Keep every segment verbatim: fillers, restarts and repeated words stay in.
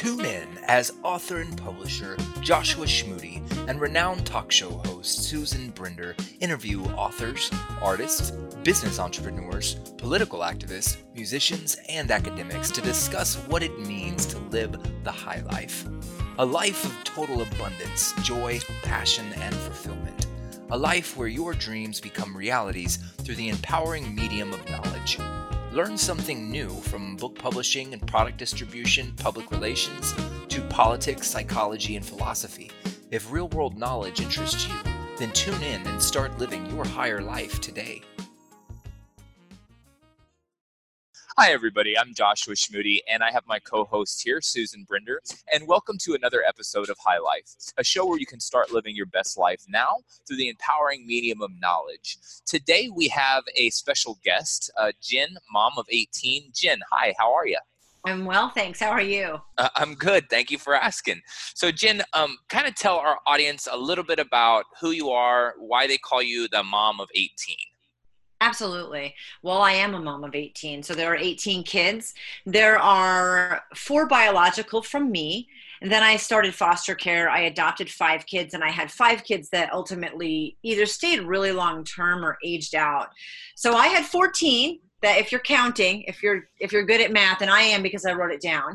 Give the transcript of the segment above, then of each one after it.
Tune in as author and publisher Joshua Schmuti and renowned talk show host Susan Brinder interview authors, artists, business entrepreneurs, political activists, musicians, and academics to discuss what it means to live the high life. A life of total abundance, joy, passion, and fulfillment. A life where your dreams become realities through the empowering medium of knowledge. Learn something new from book publishing and product distribution, public relations, to politics, psychology, and philosophy. If real-world knowledge interests you, then tune in and start living your higher life today. Hi, everybody. I'm Joshua Schmuti, and I have my co-host here, Susan Brinder, and welcome to another episode of High Life, a show where you can start living your best life now through the empowering medium of knowledge. Today, we have a special guest, uh, Jen, mom of eighteen. Jen, hi, how are you? I'm well, thanks. How are you? Uh, I'm good. Thank you for asking. So, Jen, um, kind of tell our audience a little bit about who you are, why they call you the mom of eighteen. Absolutely. Well, I am a mom of eighteen. So there are eighteen kids. There are four biological from me. And then I started foster care. I adopted five kids, and I had five kids that ultimately either stayed really long term or aged out. So I had fourteen that, if you're counting, if you're if you're good at math, and I am because I wrote it down.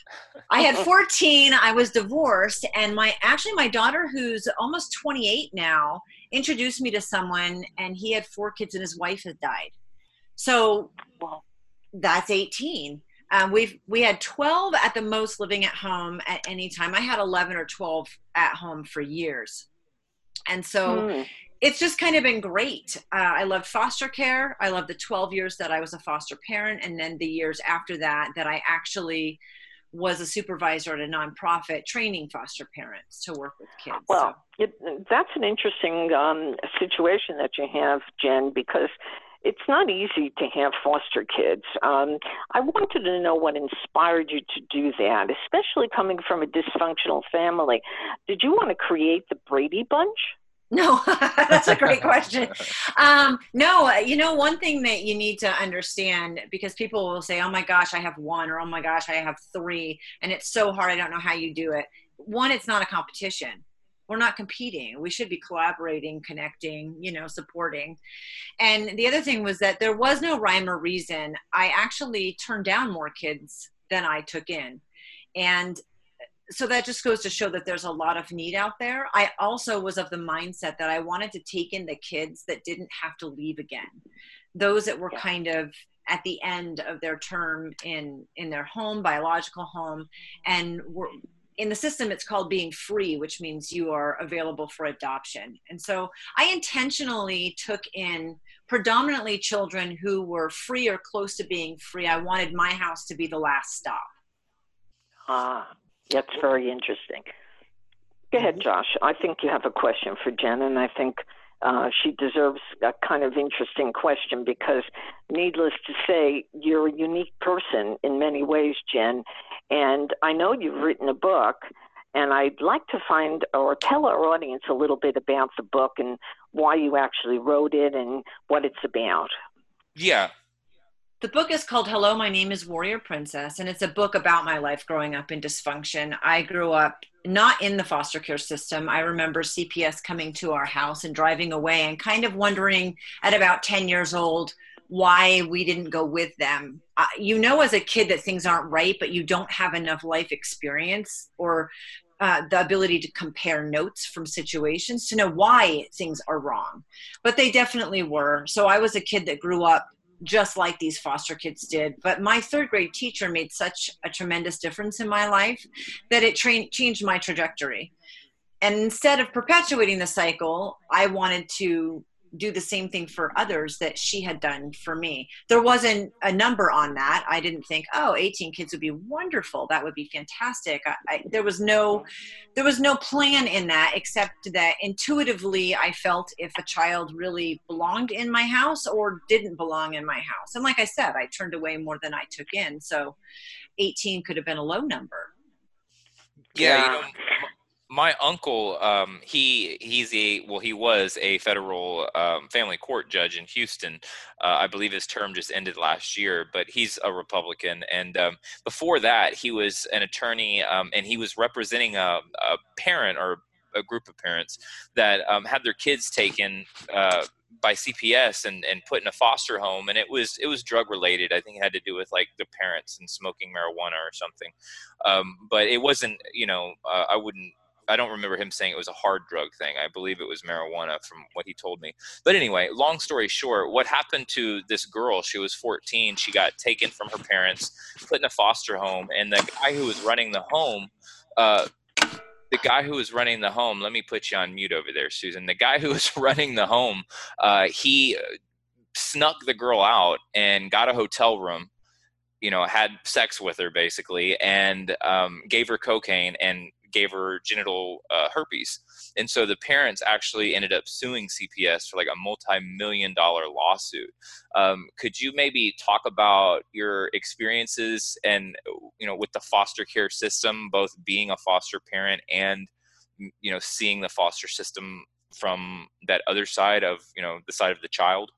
I had fourteen, I was divorced, and my actually my daughter, who's almost twenty-eight now, introduced me to someone, and he had four kids and his wife had died. So well, that's eighteen. Um, we've we had twelve at the most living at home at any time. I had eleven or twelve at home for years. And so mm. it's just kind of been great. Uh, I loved foster care. I loved the twelve years that I was a foster parent, and then the years after that that I actually was a supervisor at a nonprofit training foster parents to work with kids. Well, so. it, that's an interesting um, situation that you have, Jen, because it's not easy to have foster kids. Um, I wanted to know what inspired you to do that, especially coming from a dysfunctional family. Did you want to create the Brady Bunch? No, that's a great question. Um, no, you know, one thing that you need to understand, because people will say, oh my gosh, I have one, or oh my gosh, I have three, and it's so hard, I don't know how you do it. One, it's not a competition. We're not competing. We should be collaborating, connecting, you know, supporting. And the other thing was that there was no rhyme or reason. I actually turned down more kids than I took in. And so that just goes to show that there's a lot of need out there. I also was of the mindset that I wanted to take in the kids that didn't have to leave again. Those that were kind of at the end of their term in, in their home, biological home. And were, in the system, it's called being free, which means you are available for adoption. And so I intentionally took in predominantly children who were free or close to being free. I wanted my house to be the last stop. Ah. That's very interesting. Go ahead, Josh. I think you have a question for Jen, and I think uh, she deserves a kind of interesting question because, needless to say, you're a unique person in many ways, Jen. And I know you've written a book, and I'd like to find or tell our audience a little bit about the book and why you actually wrote it and what it's about. Yeah. The book is called Hello, My Name is Warrior Princess, and it's a book about my life growing up in dysfunction. I grew up not in the foster care system. I remember C P S coming to our house and driving away and kind of wondering at about ten years old why we didn't go with them. Uh, you know as a kid that things aren't right, but you don't have enough life experience or uh, the ability to compare notes from situations to know why things are wrong. But they definitely were. So I was a kid that grew up just like these foster kids did. But my third grade teacher made such a tremendous difference in my life that it tra- changed my trajectory. And instead of perpetuating the cycle, I wanted to do the same thing for others that she had done for me. There wasn't a number on that. I didn't think, oh, eighteen kids would be wonderful. That would be fantastic. I, I, there was no, there was no plan in that, except that intuitively I felt if a child really belonged in my house or didn't belong in my house. And like I said, I turned away more than I took in. So eighteen could have been a low number. Yeah, you know, my uncle, um, he he's a well, he was a federal um, family court judge in Houston. Uh, I believe his term just ended last year, but he's a Republican. And um, before that, he was an attorney, um, and he was representing a, a parent or a group of parents that um, had their kids taken uh, by C P S and, and put in a foster home, and it was it was drug related. I think it had to do with like the parents and smoking marijuana or something. Um, but it wasn't, you know, uh, I wouldn't. I don't remember him saying it was a hard drug thing. I believe it was marijuana from what he told me. But anyway, long story short, what happened to this girl? She was fourteen. She got taken from her parents, put in a foster home, and the guy who was running the home, uh, the guy who was running the home, let me put you on mute over there, Susan. The guy who was running the home, uh, he snuck the girl out and got a hotel room, you know, had sex with her basically, and um, gave her cocaine and gave her genital uh, herpes. And so the parents actually ended up suing C P S for like a multi-million dollar lawsuit. Um, could you maybe talk about your experiences and, you know, with the foster care system, both being a foster parent and, you know, seeing the foster system from that other side of, you know, the side of the child?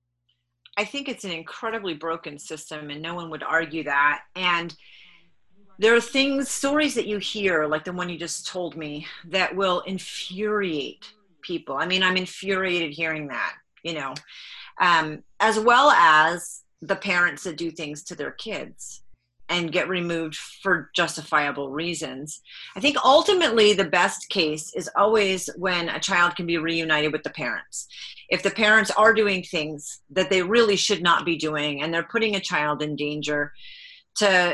I think it's an incredibly broken system, and no one would argue that. And there are things, stories that you hear, like the one you just told me, that will infuriate people. I mean, I'm infuriated hearing that, you know, um, as well as the parents that do things to their kids and get removed for justifiable reasons. I think ultimately the best case is always when a child can be reunited with the parents. If the parents are doing things that they really should not be doing and they're putting a child in danger, to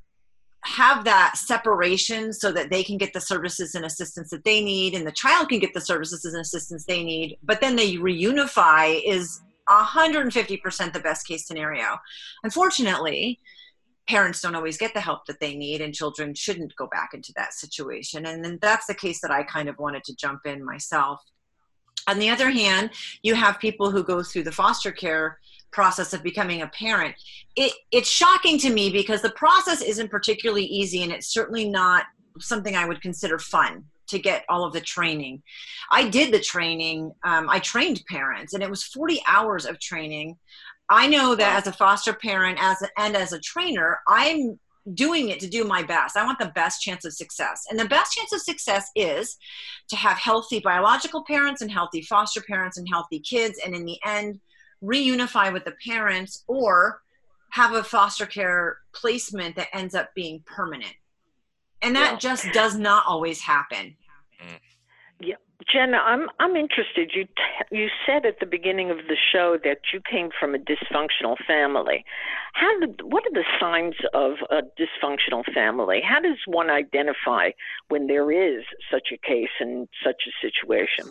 have that separation so that they can get the services and assistance that they need and the child can get the services and assistance they need, but then they reunify, is one hundred fifty percent the best case scenario. Unfortunately, parents don't always get the help that they need, and children shouldn't go back into that situation. And then that's the case that I kind of wanted to jump in myself. On the other hand, you have people who go through the foster care process of becoming a parent. It, it's shocking to me because the process isn't particularly easy, and it's certainly not something I would consider fun to get all of the training. I did the training. Um, I trained parents, and it was forty hours of training. I know that as a foster parent as a, and as a trainer, I'm doing it to do my best. I want the best chance of success. And the best chance of success is to have healthy biological parents and healthy foster parents and healthy kids. And in the end, reunify with the parents or have a foster care placement that ends up being permanent. And that yeah. just does not always happen. Yeah. Jenna, I'm I'm interested. You t- you said at the beginning of the show that you came from a dysfunctional family. How did, what are the signs of a dysfunctional family? How does one identify when there is such a case and such a situation?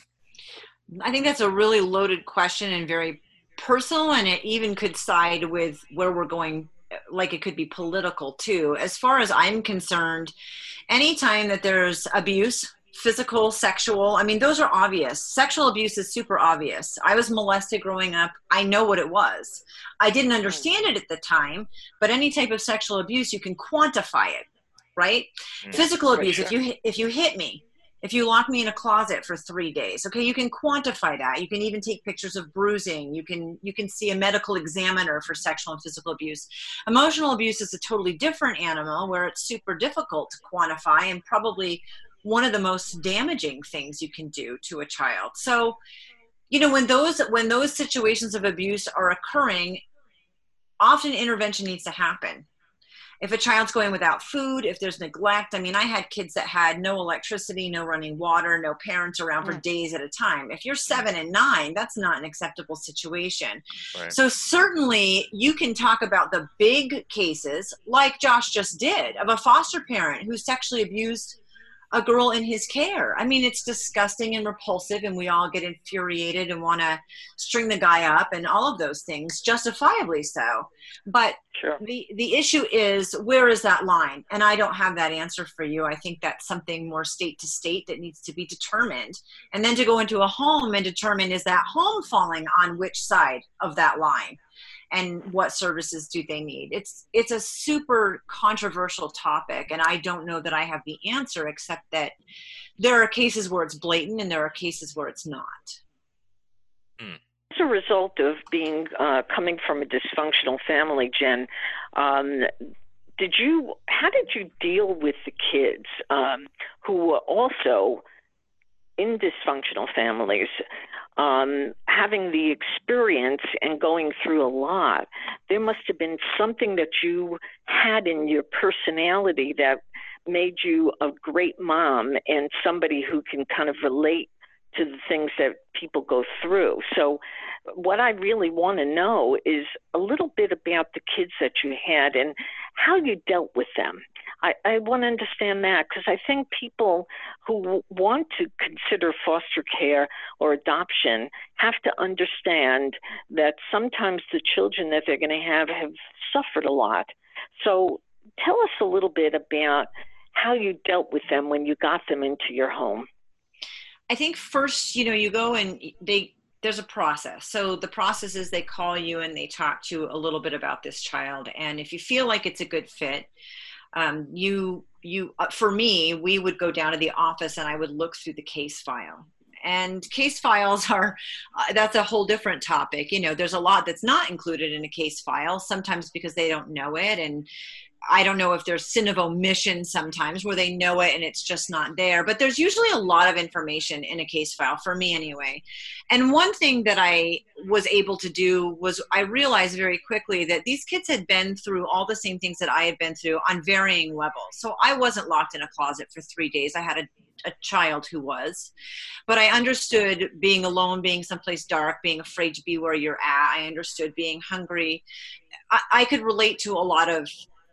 I think that's a really loaded question and very personal, and it even could side with where we're going, like it could be political too. As far as I'm concerned, anytime that there's abuse, physical, sexual, I mean, those are obvious. Sexual abuse is super obvious. I was molested growing up. I know what it was. I didn't understand it at the time, but any type of sexual abuse, you can quantify it, right? Mm, physical abuse, sure. if you if you hit me, if you lock me in a closet for three days, okay, you can quantify that. You can even take pictures of bruising. You can you can see a medical examiner for sexual and physical abuse. Emotional abuse is a totally different animal where it's super difficult to quantify and probably one of the most damaging things you can do to a child. So, you know, when those when those situations of abuse are occurring, often intervention needs to happen. If a child's going without food, if there's neglect, I mean, I had kids that had no electricity, no running water, no parents around for days at a time. If you're seven and nine, that's not an acceptable situation. Right. So certainly you can talk about the big cases like Josh just did of a foster parent who sexually abused a girl in his care. I mean, it's disgusting and repulsive, and we all get infuriated and want to string the guy up and all of those things, justifiably so. But sure. the, the issue is, where is that line? And I don't have that answer for you. I think that's something more state to state that needs to be determined. And then to go into a home and determine, is that home falling on which side of that line? and what services do they need? It's it's a super controversial topic, and I don't know that I have the answer, except that there are cases where it's blatant and there are cases where it's not. Mm. As a result of being uh, coming from a dysfunctional family, Jen, um, did you? How did you deal with the kids um, who were also in dysfunctional families? Um, having the experience and going through a lot, there must have been something that you had in your personality that made you a great mom and somebody who can kind of relate to the things that people go through. So what I really want to know is a little bit about the kids that you had and how you dealt with them. I, I want to understand that, because I think people who w- want to consider foster care or adoption have to understand that sometimes the children that they're going to have have suffered a lot. So tell us a little bit about how you dealt with them when you got them into your home. I think first, you know, you go and they, there's a process. So the process is they call you and they talk to you a little bit about this child. And if you feel like it's a good fit, um, you, you, uh, for me, we would go down to the office and I would look through the case file. And case files are, uh, that's a whole different topic. You know, there's a lot that's not included in a case file, sometimes because they don't know it. And I don't know if there's sin of omission sometimes where they know it and it's just not there, but there's usually a lot of information in a case file, for me anyway. And one thing that I was able to do was I realized very quickly that these kids had been through all the same things that I had been through on varying levels. So I wasn't locked in a closet for three days. I had a a child who was, but I understood being alone, being someplace dark, being afraid to be where you're at. I understood being hungry. I, I could relate to a lot of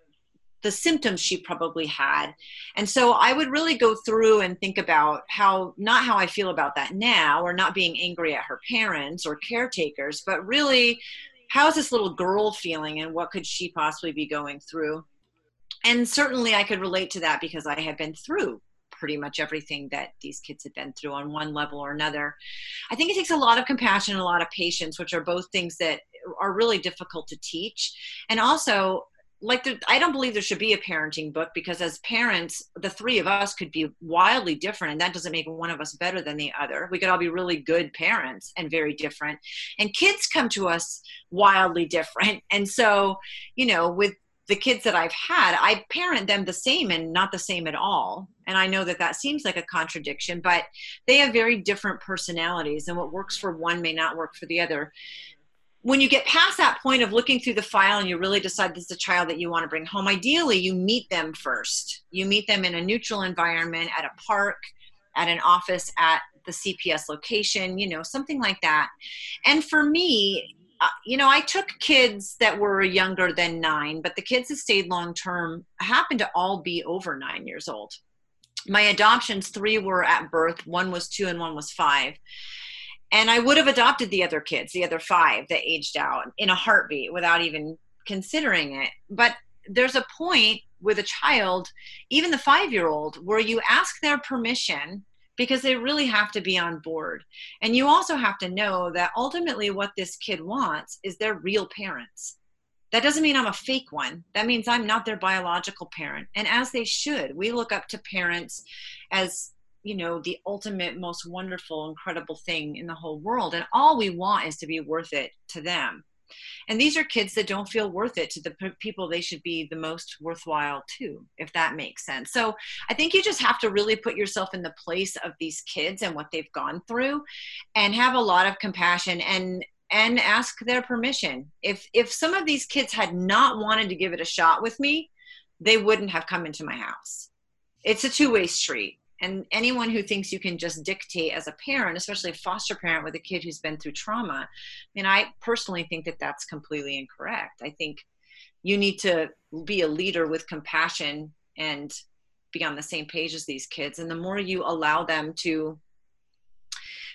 the symptoms she probably had. And so I would really go through and think about how, not how I feel about that now, or not being angry at her parents or caretakers, but really how's this little girl feeling and what could she possibly be going through? And certainly I could relate to that because I had been through pretty much everything that these kids had been through on one level or another. I think it takes a lot of compassion and a lot of patience, which are both things that are really difficult to teach. And also, like, there, I don't believe there should be a parenting book, because as parents, the three of us could be wildly different, and that doesn't make one of us better than the other. We could all be really good parents and very different. And kids come to us wildly different. And so, you know, with the kids that I've had, I parent them the same and not the same at all. And I know that that seems like a contradiction, but they have very different personalities, and what works for one may not work for the other. When you get past that point of looking through the file and you really decide this is a child that you want to bring home, ideally you meet them first. You meet them in a neutral environment, at a park, at an office, at the C P S location, you know, something like that. And for me, Uh, you know, I took kids that were younger than nine, but the kids that stayed long-term happened to all be over nine years old. My adoptions, three were at birth, one was two and one was five. And I would have adopted the other kids, the other five that aged out, in a heartbeat without even considering it. But there's a point with a child, even the five-year-old, where you ask their permission, because they really have to be on board. And you also have to know that ultimately what this kid wants is their real parents. That doesn't mean I'm a fake one. That means I'm not their biological parent. And as they should, we look up to parents as, you know, the ultimate, most wonderful, incredible thing in the whole world. And all we want is to be worth it to them. And these are kids that don't feel worth it to the p- people they should be the most worthwhile to, if that makes sense. So I think you just have to really put yourself in the place of these kids and what they've gone through, and have a lot of compassion and and ask their permission. If if some of these kids had not wanted to give it a shot with me, they wouldn't have come into my house. It's a two-way street. And anyone who thinks you can just dictate as a parent, especially a foster parent with a kid who's been through trauma, I mean, I personally think that that's completely incorrect. I think you need to be a leader with compassion and be on the same page as these kids. And the more you allow them to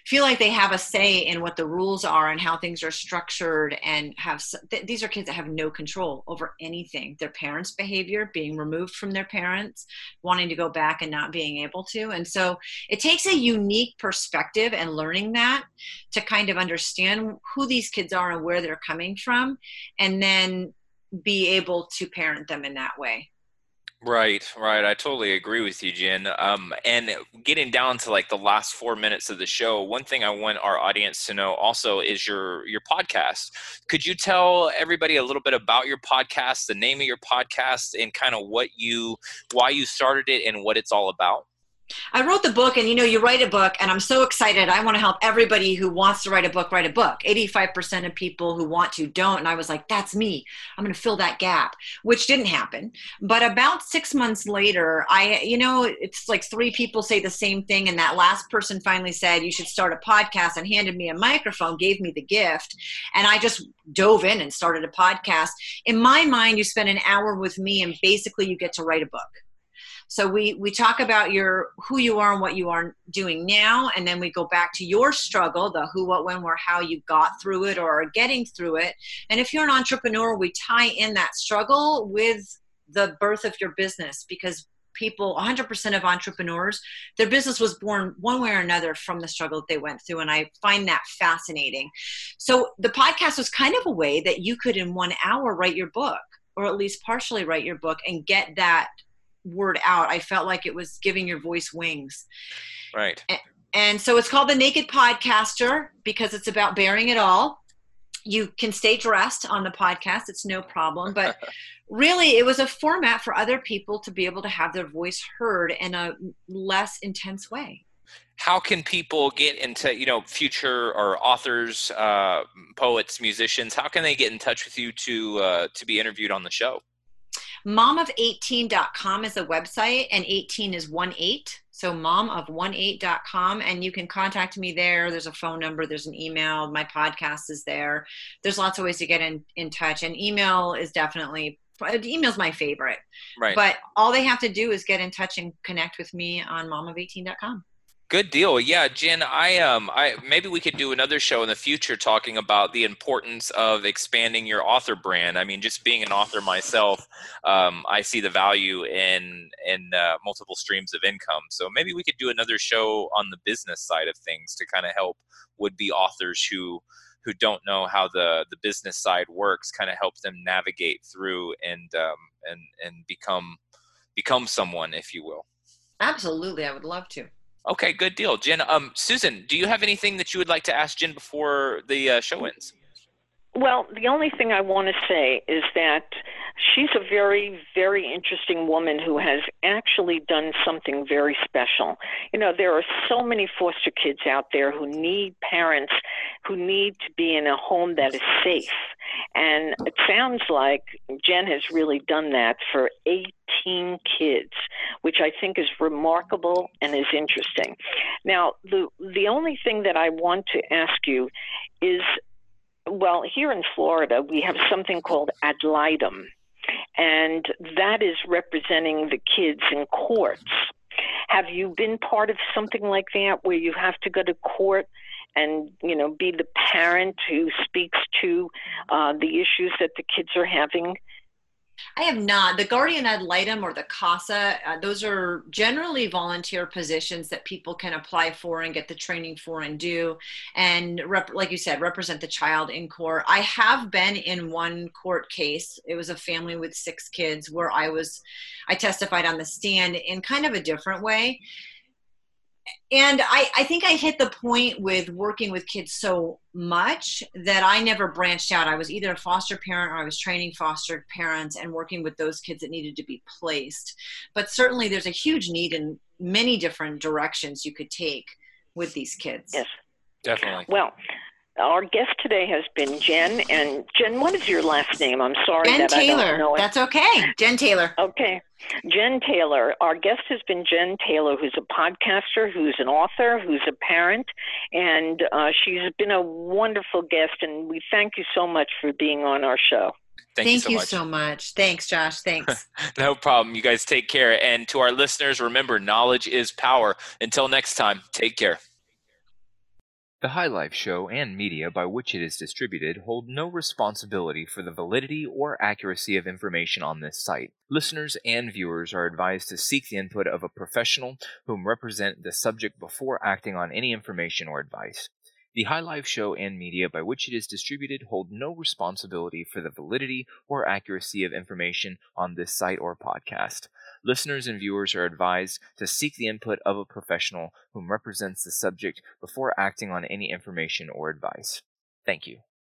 feel like they have a say in what the rules are and how things are structured, and have th- these are kids that have no control over anything. Their parents' behavior, being removed from their parents, wanting to go back and not being able to. And so it takes a unique perspective and learning that to kind of understand who these kids are and where they're coming from, and then be able to parent them in that way. Right, right. I totally agree with you, Jen. Um, and getting down to like the last four minutes of the show, one thing I want our audience to know also is your your podcast. Could you tell everybody a little bit about your podcast, the name of your podcast, and kind of what you, why you started it, and what it's all about? I wrote the book, and you know, you write a book, and I'm so excited. I want to help everybody who wants to write a book, write a book. eighty-five percent of people who want to don't. And I was like, that's me. I'm going to fill that gap, which didn't happen. But about six months later, I, you know, it's like three people say the same thing. And that last person finally said, you should start a podcast, and handed me a microphone, gave me the gift. And I just dove in and started a podcast. In my mind, you spend an hour with me, and basically you get to write a book. So we, we talk about your, who you are and what you are doing now. And then we go back to your struggle, the who, what, when, where, how you got through it or are getting through it. And if you're an entrepreneur, we tie in that struggle with the birth of your business, because people, one hundred percent of entrepreneurs, their business was born one way or another from the struggle that they went through. And I find that fascinating. So the podcast was kind of a way that you could in one hour write your book, or at least partially write your book and get that word out. I felt like it was giving your voice wings. Right. And, and so it's called The Naked Podcaster because it's about bearing it all. You can stay dressed on the podcast. It's no problem. But really, it was a format for other people to be able to have their voice heard in a less intense way. How can people get into, you know, future or authors, uh, poets, musicians, how can they get in touch with you to uh, to be interviewed on the show? mom of eighteen dot com is the website, and eighteen is one eight. So mom of eighteen dot com, and you can contact me there. There's a phone number, there's an email, my podcast is there. There's lots of ways to get in, in touch, and email is definitely, email's my favorite. Right. But all they have to do is get in touch and connect with me on mom of eighteen dot com. Good deal. Yeah, Jen, I um I maybe we could do another show in the future talking about the importance of expanding your author brand. I mean, just being an author myself, um, I see the value in in uh, multiple streams of income. So maybe we could do another show on the business side of things to kind of help would-be authors who who don't know how the the business side works, kind of help them navigate through and um and and become become someone, if you will. Absolutely, I would love to. Okay, good deal. Jen, um, Susan, do you have anything that you would like to ask Jen before the uh, show ends? Well, the only thing I want to say is that she's a very, very interesting woman who has actually done something very special. You know, there are so many foster kids out there who need parents who need to be in a home that is safe. And it sounds like Jen has really done that for eighteen kids, which I think is remarkable and is interesting. Now, the the only thing that I want to ask you is, well, here in Florida, we have something called ad litem, and that is representing the kids in courts. Have you been part of something like that where you have to go to court and, you know, be the parent who speaks to uh, the issues that the kids are having? I have not. The guardian ad litem or the CASA, uh, those are generally volunteer positions that people can apply for and get the training for and do. And rep- like you said, represent the child in court. I have been in one court case. It was a family with six kids where I was, I testified on the stand in kind of a different way. And I, I think I hit the point with working with kids so much that I never branched out. I was either a foster parent or I was training foster parents and working with those kids that needed to be placed. But certainly there's a huge need in many different directions you could take with these kids. Yes, definitely. Well, our guest today has been Jen. And Jen, what is your last name? I'm sorry Jen that Taylor. I don't know it. That's okay. Jen Taylor. Okay. Jen Taylor. Our guest has been Jen Taylor, who's a podcaster, who's an author, who's a parent, and uh, she's been a wonderful guest, and we thank you so much for being on our show. Thank, Thank you, so, you much. so much. Thanks, Josh. Thanks. No problem. You guys take care. And to our listeners, remember, knowledge is power. Until next time, take care. The High Life Show and media by which it is distributed hold no responsibility for the validity or accuracy of information on this site. Listeners and viewers are advised to seek the input of a professional whom represent the subject before acting on any information or advice. The High Life Show and media by which it is distributed hold no responsibility for the validity or accuracy of information on this site or podcast. Listeners and viewers are advised to seek the input of a professional whom represents the subject before acting on any information or advice. Thank you.